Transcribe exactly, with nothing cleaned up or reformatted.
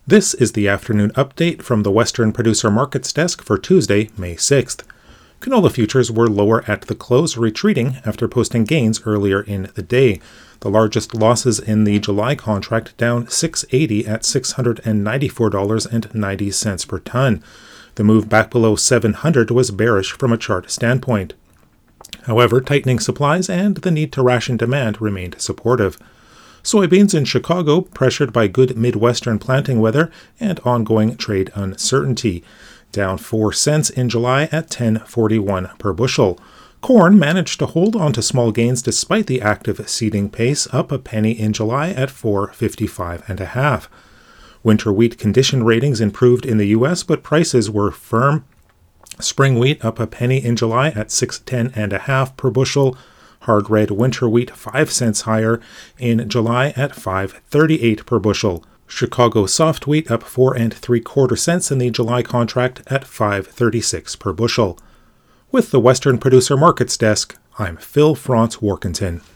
This is the afternoon update from the Western Producer Markets Desk for Tuesday, May sixth. Canola futures were lower at the close, retreating after posting gains earlier in the day. The largest losses in the July contract, down six dollars and eighty cents at six hundred ninety-four dollars and ninety cents per ton. The move back below seven hundred was bearish from a chart standpoint. However, tightening supplies and the need to ration demand remained supportive. Soybeans in Chicago pressured by good Midwestern planting weather and ongoing trade uncertainty, down four cents in July at ten forty-one per bushel. Corn managed to hold on to small gains despite the active seeding pace, up a penny in July at four fifty-five and a half. Winter wheat condition ratings improved in the U S, but prices were firm. Spring wheat up a penny in July at six ten and a half per bushel. Hard red winter wheat five cents higher in July at five thirty-eight per bushel. Chicago soft wheat up four and three quarter cents in the July contract at five thirty-six per bushel. With the Western Producer Markets Desk, I'm Phil Franz Warkentin.